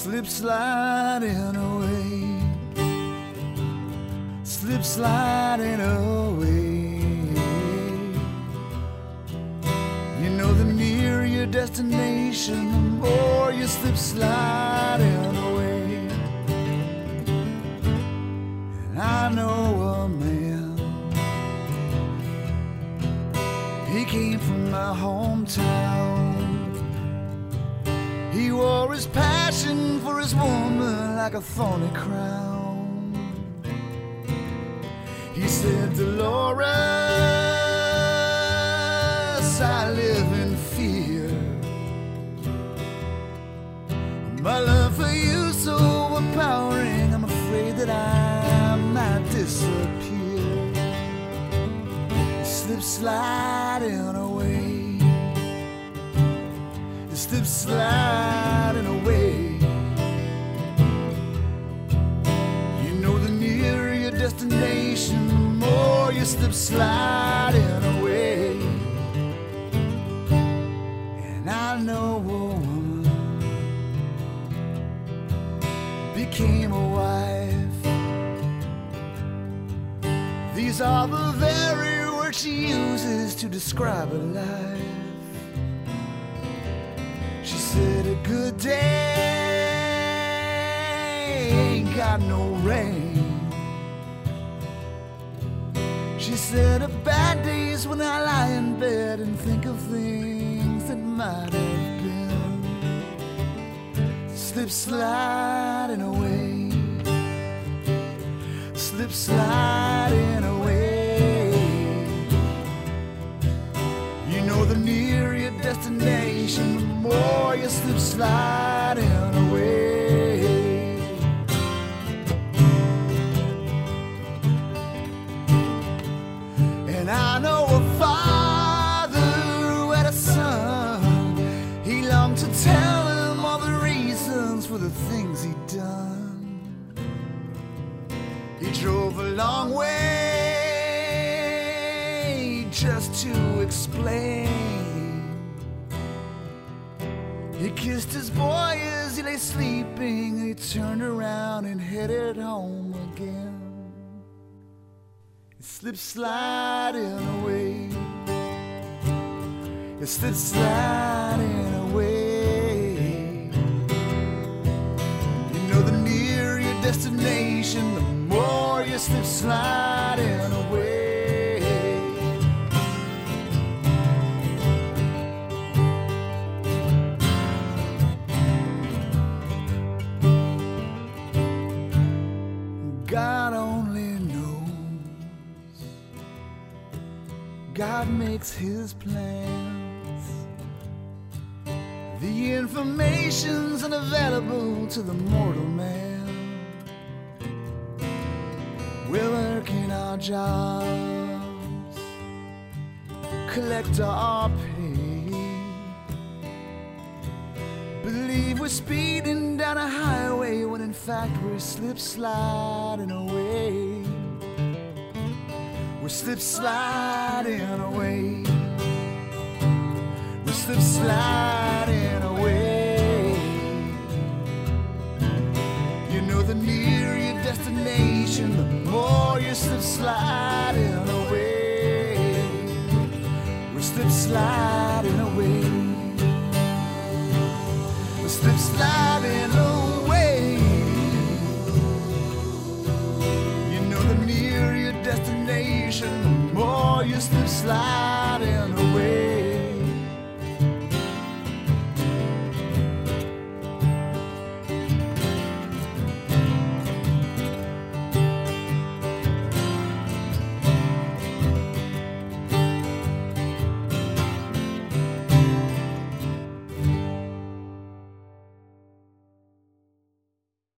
slip sliding away, slip sliding away. You know the nearer your destination, the more you slip sliding away. And I know a man, he came from my hometown. He wore his passion for his woman like a thorny crown. He said, Dolores, I live in fear. My love for you so overpowering, I'm afraid that I might disappear. Slip sliding away, slip sliding away. You know the nearer your destination, the more you slip sliding away. And I know a woman became a wife. These are the very words she uses to describe her life. She said a good day ain't got no rain. She said a bad day is when I lie in bed and think of things that might have been. Slip sliding away, slip sliding away. You know the nearer your destination, the more you slip sliding away. And I know a father who had a son. He longed to tell him all the reasons for the things he'd done. He drove a long way just to explain. He kissed his boy as he lay sleeping. He turned around and headed home again. He slipped sliding away. He slipped sliding away. You know the nearer your destination, the more you slip sliding away. God only knows. God makes his plans. The information's unavailable to the mortal man. We're working our jobs, collect our pay. Believe we're speeding down a highway when in fact we're slip sliding away. We're slip sliding away. We're slip sliding away. You know the nearer your destination, the more you slip sliding away. We're slip sliding away. We're slip sliding away. You know the nearer your destination, the more you slip sliding.